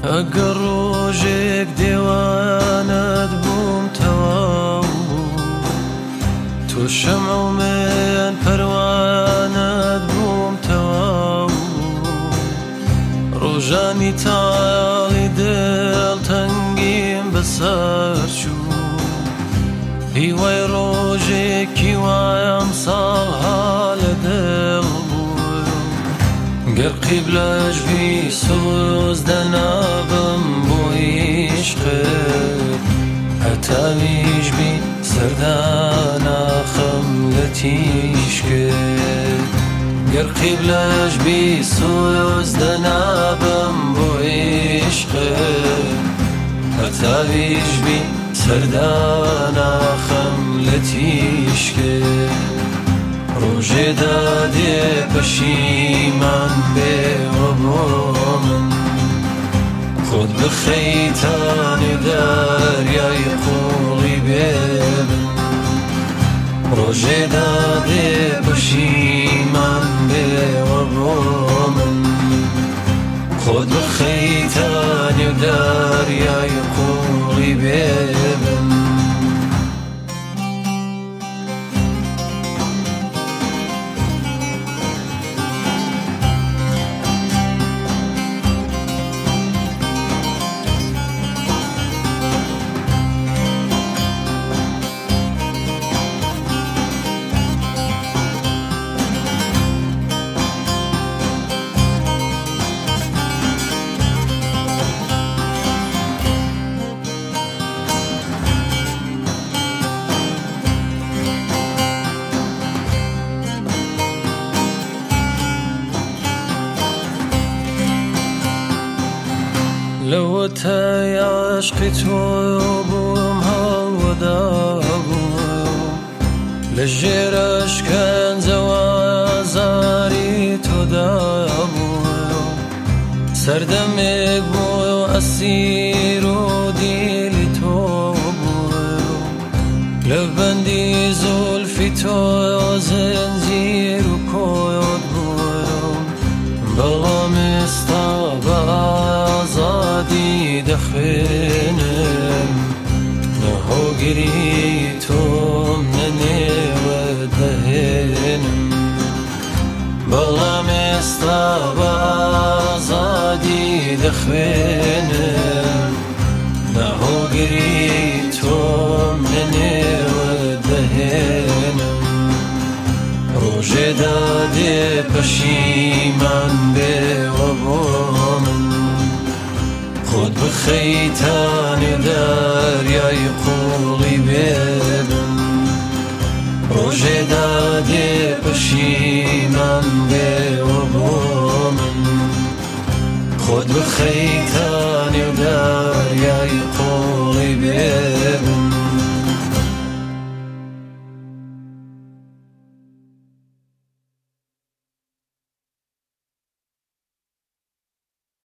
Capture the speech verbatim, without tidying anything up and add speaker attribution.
Speaker 1: ئەگەر ڕۆژێک دێوانت بووم تەواو تۆ شەمع و من پەروانت بووم تەواو ڕۆژانی تاڵی دڵ تەنگیم بەسەر چوو هیوای ڕۆژێکی وایەم ساڵها لە دڵ بوو گەر قیبلەش بی سۆز دەنابم بۆ عیشقت هەتاویش بی سەرداناخەم لە تیشکت گەر قیبلەش بی سۆز دەنابم بۆ عیشقت هەتاویش بی سەرداناخەم لە تیشکت ڕۆژێدا دێ پەشیمان بێوە بۆ من خۆت بخەیتانێ دەریای قوڵی بێ من ڕۆژێدا دێ پەشیمان بێوە بۆ من خۆت بخەیتانێ دەریای قوڵی بێ من لەوەتای عاشقی تۆ بووم هەڵوەدا بووم لە ژێرە شکەنجەوە ئازاری تۆدا بووم سەردەمێک بوو ئەسیر و دیلی تۆ بووم لە بەندی زولفی تۆ زنجیر و کۆت بووم بەڵام ئێستا بە ئازادی دەخوێنم نەهۆگری تۆم نەنێوە دەهێنم بەڵام ئێستا بە ئازادی دەخوێنم نەهۆگری تۆم نەنێوە دەهێنم ڕۆژێدا دێ پەشیمان بێوە بۆ من خۆت بخەیتانێ دەریای قوڵی بێ من ڕۆژێدا دێ پەشیمان بێوە بۆ من خۆت بخەیتانێ